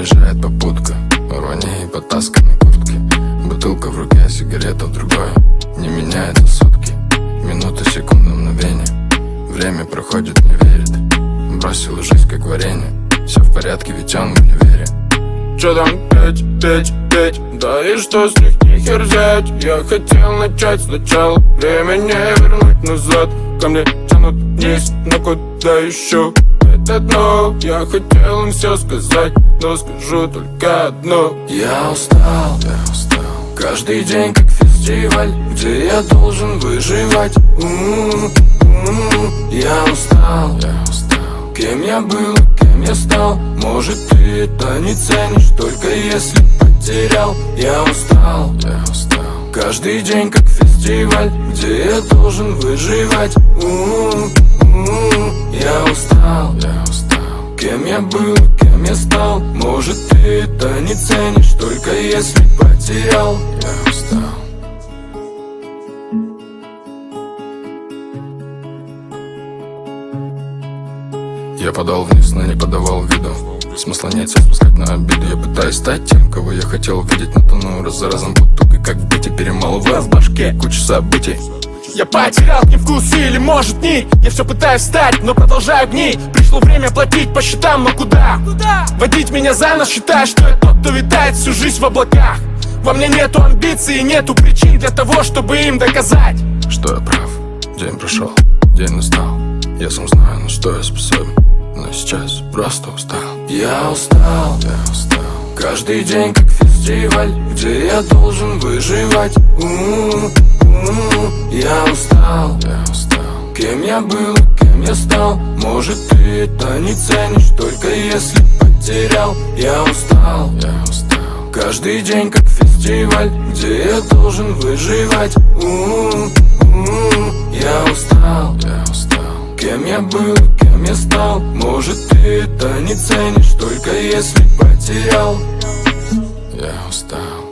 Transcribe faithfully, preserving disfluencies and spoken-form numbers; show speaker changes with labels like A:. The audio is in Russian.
A: проезжает попутка, рвани и потасканы куртки. Бутылка в руке, сигарета в другой. Не меняется сутки, минуты, секунды, мгновения. Время проходит, не верит. Бросила жизнь как варенье. Все в порядке, ведь он в универе.
B: Чё там петь, петь, петь? Да и что с них не хер взять? Я хотел начать сначала, время не вернуть назад. Ко мне тянут вниз, но куда еще? Это дно, я хотел им все сказать, но скажу только одно.
A: Я устал, я устал. Каждый день как фестиваль, где я должен выживать. У-у-у-у. Я устал, я устал. Кем я был, кем я стал? Может, ты это не ценишь, только если потерял. Я устал, я устал. Каждый день как фестиваль, где я должен выживать. У-у-у-у. Я устал, я устал. Кем я был, кем я стал? Может, ты это не ценишь, только если потерял. Я устал. Я подал вниз, но не подавал виду. Смысла нет спускать на обиду. Я пытаюсь стать тем, кого я хотел видеть, но тону раз за разом бутылкой, как в бите, перемалывая в башке кучу событий.
B: Я потерял к ним вкус или может нить. Я все пытаюсь стать, но продолжаю гнить. Пришло время платить по счетам, но куда? Куда? Водить меня за нос, считая, что я тот, кто витает всю жизнь в облаках. Во мне нету амбиций и нету причин для того, чтобы им доказать,
A: что я прав. День прошел, день настал. Я сам знаю, на что я способен, но сейчас просто устал. Я устал, я устал. Каждый день как фестиваль, где я должен выживать. У-у-у-у. Я устал, я устал. Кем я был, кем я стал? Может, ты это не ценишь, только если потерял. Я устал, я устал. Каждый день как фестиваль, где я должен выживать. У-у-у-у. Я устал, я устал. Кем я был, кем я стал? Может, ты это не ценишь, только если потерял. Я устал.